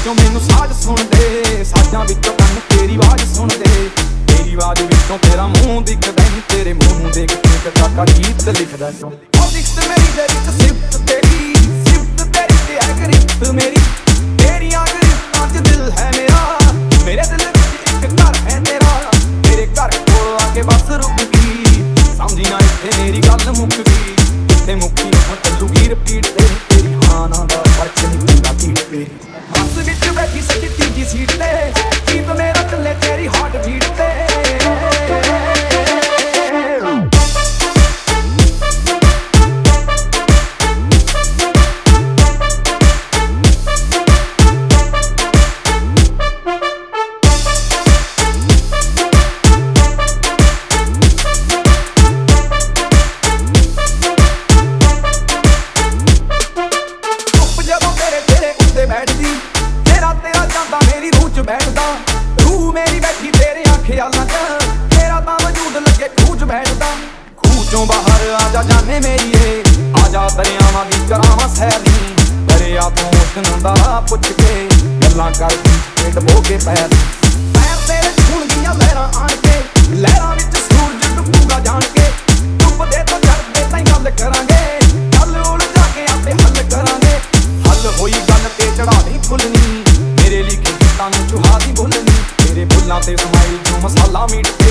ਵਿੱਚੋਂ ਮੈਨੂੰ ਸਾਜ਼ ਸੁਣਦੇ, ਸਾਜ਼ਾਂ ਵਿੱਚੋਂ ਕੰਨ ਤੇਰੀ ਆਵਾਜ਼ ਸੁਣਦੇ। ਤੇਰੀ ਆਵਾਜ਼ ਵਿੱਚੋਂ ਤੇਰਾ ਮੂੰਹ ਦਿਖਦਾ ਨੀ, ਤੇਰੇ ਮੂੰਹ ਨੂੰ ਦੇਖ ਕੇ ਕਾਕਾ ਗੀਤ ਲਿਖਦਾ ਕਿਉਂ। ਉਹ ਦਿਖਤ ਮੇਰੀ ਦੇ ਵਿੱਚ ਸਿਫਤ ਤੇਰੀ, ਸਿਫਤ ਤੇਰੀ ਤੇ ਹੈ ਗਰੀਬਤ ਮੇਰੀ। ਤੇਰੀਆਂ ਗਰੀਬਾਂ 'ਚ ਦਿਲ ਹੈ ਮੇਰਾ, ਮੇਰੇ ਦਿਲ ਵਿੱਚ ਇੱਕ ਘਰ ਹੈ ਤੇਰਾ। ਮੇਰੇ ਘਰ ਕੋਲ ਆ ਕੇ ਬਸ ਰੁਕ ਗਈ, ਸਮਝੀ ਨਾ ਇੱਥੇ ਮੇਰੀ ਗੱਲ ਮੁੱਕ ਗਈ। ਇੱਥੇ ਮੁੱਕੀ ਹੁਣ ਚੱਲੂਗੀ ਰਿਪੀਟ ਤੇਰੀ, ਤੇਰੀ ਹਾਂ ਨਾ ਦਾ ਫਰਕ ਨਹੀਂ ਪੈਂਦਾ ਬੀਟ ਤੇਰੀ। ਬੱਸ ਵਿੱਚ ਬੈਠੀ ਸੱਜੀ ਤੀਜੀ ਸੀਟ ਤੇ, ਗੀਤ ਮੇਰਾ ਚੱਲੇ ਤੇਰੀ ਹਾਰਟ ਬੀਟ ਤੇ। ਤੇਰਾ ਜਾਂਦਾ ਮੇਰੀ ਰੂਹ 'ਚ ਬੈਠਦਾ, ਰੂਹ ਮੇਰੀ ਬੈਠੀ ਤੇਰੇ ਖਿਆਲਾਂ 'ਚ। ਤੇਰਾ ਤਾਂ ਵਜੂਦ ਲੱਗੇ ਖੂਹ 'ਚ ਬੈਠਦਾ। ਖੂਹ 'ਚੋਂ ਬਾਹਰ ਆ ਜਾ ਜਾਨੇ ਮੇਰੀਏ, ਆ ਜਾ ਦਰਿਆਵਾਂ ਦੀ ਕਰਾਵਾਂ ਸੈਰ ਨੀ। ਦਰਿਆ ਤੋਂ ਉਸਨੂੰ ਦਾ ਪੁੱਛ ਕੇ ਗੱਲਾਂ ਕਰਦੀ ਤੇ ਡਬੋ ਕੇ ਪੈਰ ਤੇਰੇ ਸੁਣਦੀਆਂ ਲਹਿਰਾਂ ਆਣ ਕੇ। ਲਹਿਰਾਂ ਵਿੱਚ ਸੂਰਜ ਡੁੱਬੂਗਾ ਜਾਣ ਕੇ, ਡੁੱਬਦੇ ਤੋਂ ਚੜ੍ਹਦੇ ਤਾਈਂ ਗੱਲ ਕਰਾਂਗੇ। ਗੱਲ ਉਲਝਾ ਕੇ ਆਪੇ ਹੱਲ ਕਰਾਂਗੇ, ਹੱਲ ਹੋਈ ਗੱਲ ਤੇ ਚੜਾ ਨਹੀਂ ਭੁੱਲਣੀ। ਮੇਰੇ ਲਿਖੇ ਗੀਤਾਂ ਨੂੰ ਚੁਹਾ ਦੀ ਬੋਲਣੀ, ਤੇਰੇ ਬੁੱਲਾਂ ਤੇ ਸਮਾਈਲ ਜੋ ਮਸਾਲਾ ਮੀਟ